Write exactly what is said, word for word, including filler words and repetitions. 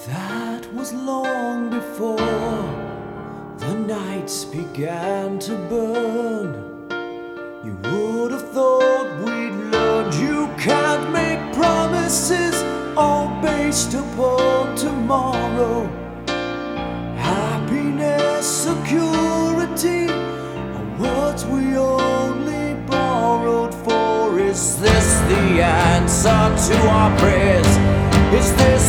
That was long before the nights began to burn. You would have thought we'd learned you can't make promises all based upon tomorrow. Happiness, security are words we only borrowed for. Is this the answer to our prayers? Is this